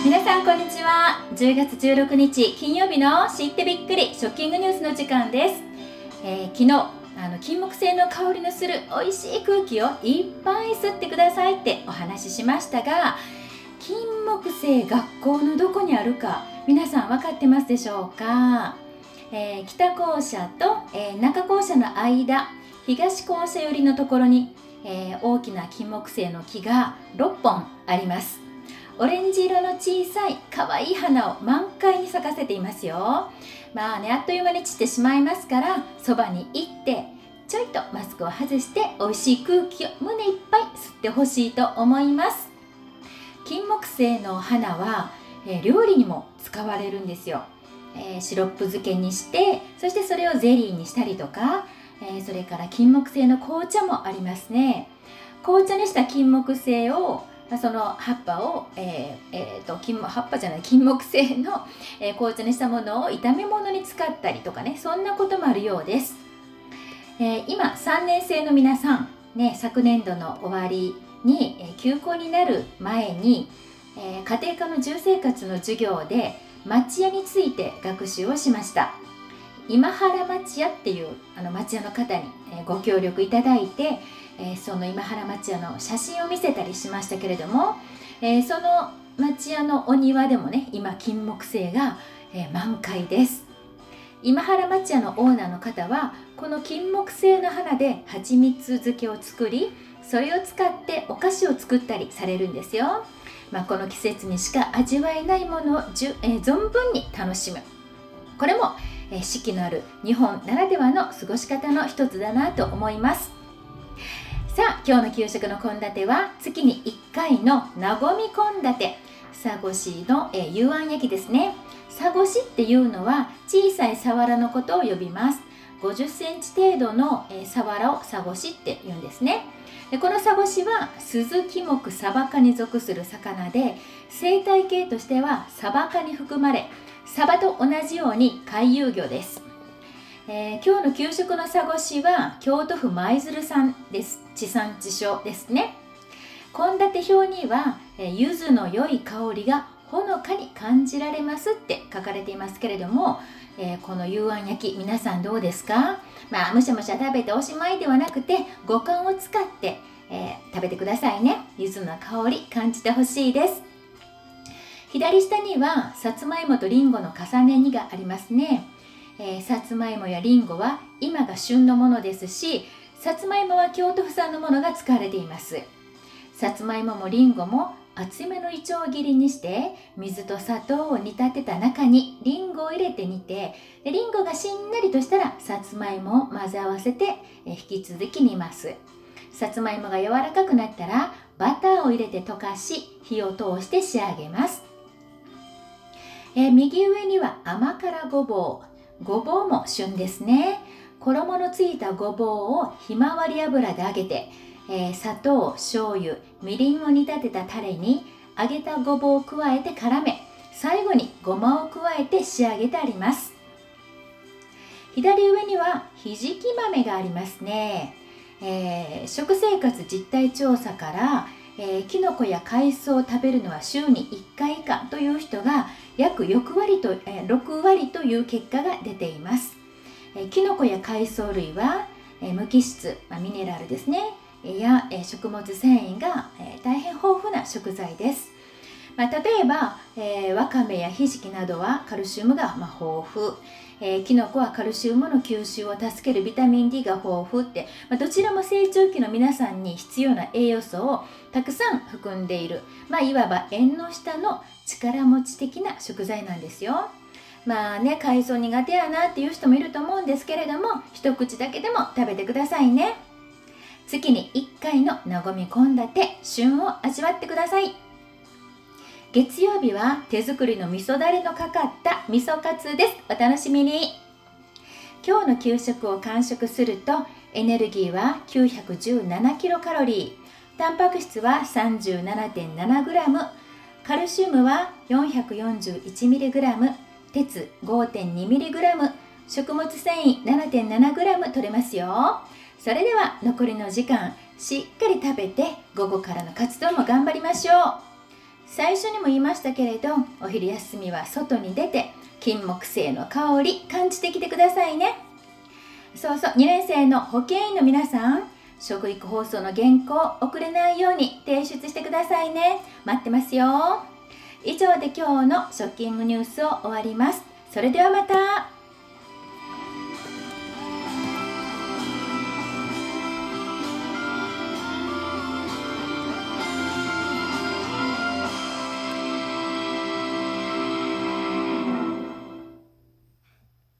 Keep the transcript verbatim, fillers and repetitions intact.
皆さんこんにちは。じゅうがつじゅうろくにち金曜日の知ってびっくりショッキングニュースの時間です。えー、昨日あの金木犀の香りのする美味しい空気をいっぱい吸ってくださいってお話ししましたが、金木犀学校のどこにあるか皆さん分かってますでしょうか？えー、北校舎と、えー、中校舎の間、東校舎寄りのところに、えー、大きな金木犀の木がろっぽんあります。オレンジ色の小さい可愛い花を満開に咲かせていますよ。まあね、あっという間に散ってしまいますから、そばに行ってちょいとマスクを外して美味しい空気を胸いっぱい吸ってほしいと思います。金木犀の花は、えー、料理にも使われるんですよ。えー、シロップ漬けにして、そしてそれをゼリーにしたりとか、えー、それから金木犀の紅茶もありますね。紅茶にした金木犀をその葉っぱを、えーえー、と金葉っぱじゃない金木犀の、えー、紅茶にしたものを炒め物に使ったりとかね、そんなこともあるようです。えー、今さんねんせいの皆さん、ね、昨年度の終わりに、えー、休校になる前に、えー、家庭科の住生活の授業で町屋について学習をしました。今原町屋っていうあの町屋の方に、えー、ご協力いただいて、えー、その今原町屋の写真を見せたりしましたけれども、えー、その町屋のお庭でもね、今金木犀が、えー、満開です。今原町屋のオーナーの方はこの金木犀の花で蜂蜜漬けを作り、それを使ってお菓子を作ったりされるんですよ。まあ、この季節にしか味わえないものをじゅ、えー、存分に楽しむ、これも、えー、四季のある日本ならではの過ごし方の一つだなと思います。さあ、今日の給食の献立は月にいっかいのなごみ献立、さごしの、えー、幽庵焼きですね。さごしっていうのは小さいさわらのことを呼びます。ごじゅっセンチ程度の、えー、さわらをさごしって言うんですね。でこのさごしはスズキ目サバ科に属する魚で、生態系としてはサバ科に含まれ、サバと同じように回遊魚です。えー、今日の給食のさごしは京都府舞鶴産です。地産地消ですね。献立表には、えー、柚子の良い香りがほのかに感じられますって書かれていますけれども、えー、この幽庵焼き皆さんどうですか？まあむしゃむしゃ食べておしまいではなくて、五感を使って、えー、食べてくださいね。柚子の香り感じてほしいです。左下にはさつまいもとりんごの重ね煮がありますね。えー、さつまいもやりんごは今が旬のものですし、さつまいもは京都府産のものが使われています。さつまいももりんごも厚めのいちょう切りにして、水と砂糖を煮立てた中にりんごを入れて煮て、でりんごがしんなりとしたらさつまいもを混ぜ合わせて、えー、引き続き煮ます。さつまいもが柔らかくなったらバターを入れて溶かし、火を通して仕上げます。えー、右上には甘辛ごぼう、ごぼうも旬ですね。衣のついたごぼうをひまわり油で揚げて、えー、砂糖、醤油、みりんを煮立てたタレに揚げたごぼうを加えて絡め、最後にごまを加えて仕上げてあります。左上にはひじき豆がありますね。えー、食生活実態調査から、えー、きのこや海藻を食べるのは週にいっかい以下という人が約ろくわりと、えー、ろくわりという結果が出ています。えー、きのこや海藻類は、えー、無機質、まあ、ミネラルですね、や、えー、食物繊維が、えー、大変豊富な食材です。まあ、例えば、えー、わかめやひじきなどはカルシウムが、まあ、豊富、えー、きのこはカルシウムの吸収を助けるビタミン ディー が豊富って、まあ、どちらも成長期の皆さんに必要な栄養素をたくさん含んでいる、まあ、いわば縁の下の力持ち的な食材なんですよ。まあね、海藻苦手やなっていう人もいると思うんですけれども、一口だけでも食べてくださいね。月にいっかいのなごみ献立、旬を味わってください。月曜日は手作りの味噌だれのかかった味噌カツです。お楽しみに。今日の給食を完食するとエネルギーは きゅうひゃくじゅうななキロカロリー、タンパク質は さんじゅうななてんななグラム、カルシウムは よんひゃくよんじゅういちミリグラム、鉄 ごてんにミリグラム、食物繊維 ななてんななグラム 取れますよ。それでは残りの時間しっかり食べて、午後からの活動も頑張りましょう。 最初にも言いましたけれど、お昼休みは外に出て金木犀の香り感じてきてくださいね。そうそう、にねん生の保健員の皆さん、食育放送の原稿遅れないように提出してくださいね。待ってますよ。以上で今日のショッキングニュースを終わります。それではまた。